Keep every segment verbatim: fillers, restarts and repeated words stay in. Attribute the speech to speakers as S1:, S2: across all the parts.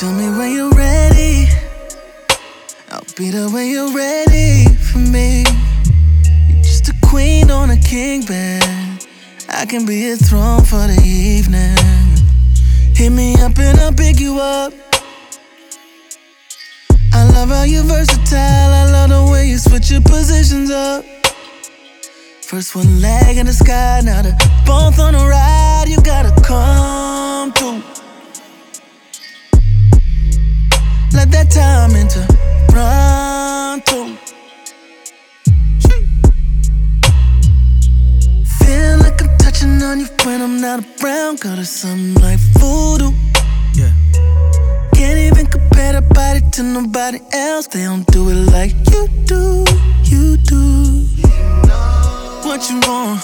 S1: tell me when you're ready. I'll be there when you're ready for me. You're just a queen on a king bed. I can be a throne for the evening. Hit me up and I'll pick you up. I love how you're versatile. I love the way you switch your positions up. First one leg in the sky, now they're both on a ride. You gotta come through. Let that time into pronto. Feel like I'm touching on you when I'm not around. Got it's something like voodoo. Yeah. Can't even compare the body to nobody else. They don't do it like you do. You do. What you want?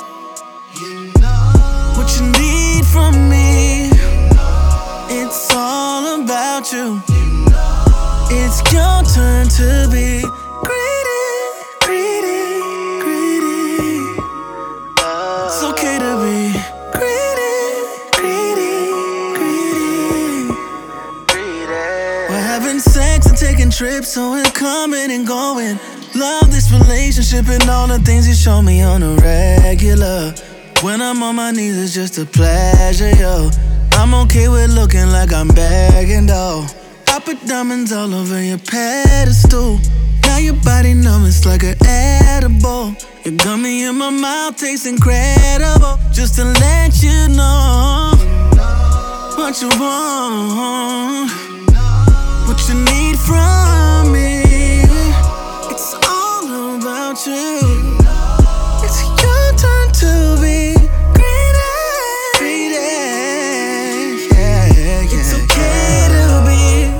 S1: What you need from me? It's all about you. It's your turn to be greedy, greedy, greedy. It's okay to be greedy, greedy, greedy. We're having sex and taking trips, so we're coming and going. Love this relationship and all the things you show me on a regular. When I'm on my knees, it's just a pleasure, yo. I'm okay with looking like I'm begging, though. I put diamonds all over your pedestal. Now your body numb, it's like an edible. Your gummy in my mouth tastes incredible. Just to let you know what you want, what you need from me. It's all about you. It's your turn to be greedy, greedy. Yeah, yeah, yeah. It's okay to be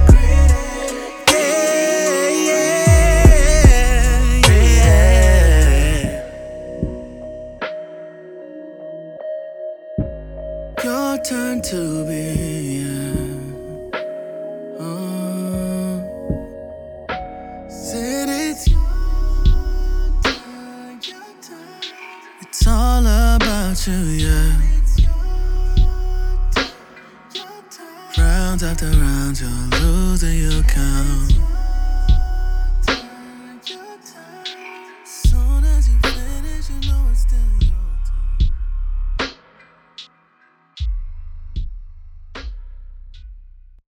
S1: greedy. Yeah, yeah, yeah. Your turn to be. Yeah. Oh. Said it's your turn, your turn. It's all about you, yeah. Rounds after rounds, you're losing your count.